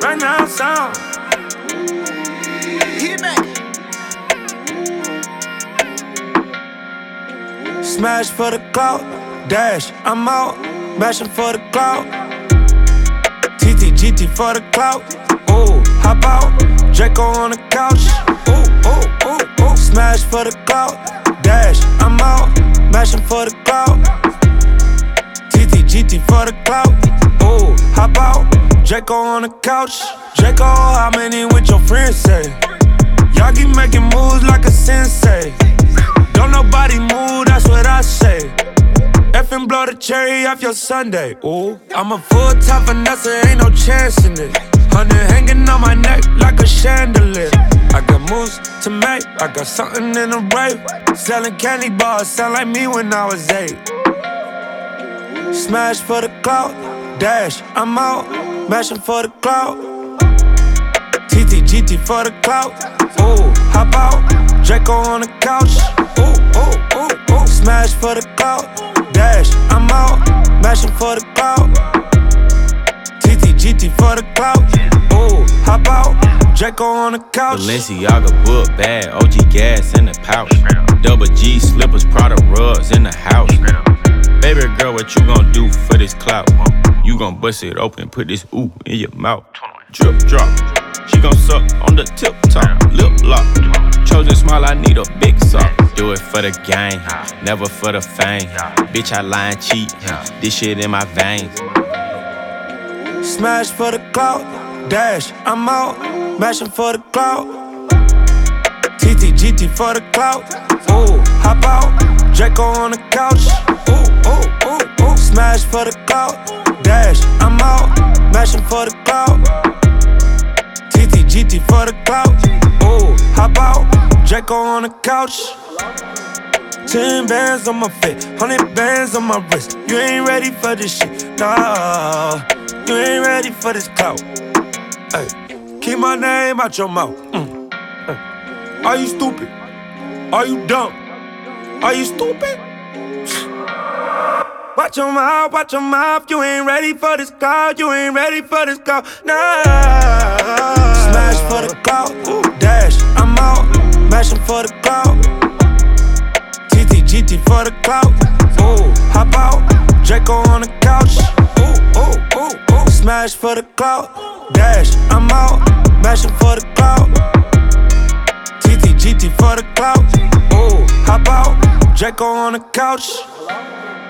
now sound. Hit me. Smash for the clout, dash, I'm out, mashing for the clout. TTGT for the clout, ooh, hop out, Draco on the couch, ooh, ooh, ooh, ooh. Smash for the clout, dash, I'm out, mashing for the clout. TTGT for the clout, ooh, hop out, Draco on the couch. Draco, how many with your friends say? Y'all keep making moves like a sensei. Don't nobody move, that's what I say. Effing blow the cherry off your Sunday. Ooh, I'm a full-time finesser, ain't no chance in it. 100 hanging on my neck like a chandelier. I got moves to make, I got something in the rape. Selling candy bars, sound like me when I was 8. Smash for the clout, dash, I'm out, mashing for the clout. TTGT for the clout, ooh, hop out, Draco on the couch. Ooh, ooh, ooh, ooh. Smash for the clout, dash, I'm out, mashing for the clout. TTGT for the clout, ooh, hop out, Draco on the couch. Balenciaga book bag, OG gas in the pouch. Double G slippers, Prada rugs in the house. Baby girl, what you gon' do for this clout? You gon' bust it open, put this ooh in your mouth. Drip drop, she gon' suck on the tip top, lip lock. Chosen smile, I need a big sock. Do it for the gang, never for the fame. Bitch, I lie and cheat, this shit in my veins. Smash for the clout, dash, I'm out, mashing for the clout. TTGT for the clout, ooh, hop out, Draco on the couch. Ooh, ooh, ooh, ooh. Smash for the clout, dash, I'm out, mashing for the clout. TTGT for the clout, ooh, hop out, Draco on the couch. 10 bands on my face, 100 bands on my wrist. You ain't ready for this shit, nah. You ain't ready for this clout. Ay, keep my name out your mouth. Are you stupid? Are you dumb? Are you stupid? Watch your mouth, you ain't ready for this clout. You ain't ready for this clout, nah. Smash for the clout, dash, I'm out, mashing for the clout. TTGT for the clout, ooh, hop out, Draco on the couch. Ooh, ooh, ooh, ooh. Smash for the clout, dash, I'm out, mashing for the clout. TTGT for the clout, ooh, hop out, Draco on the couch.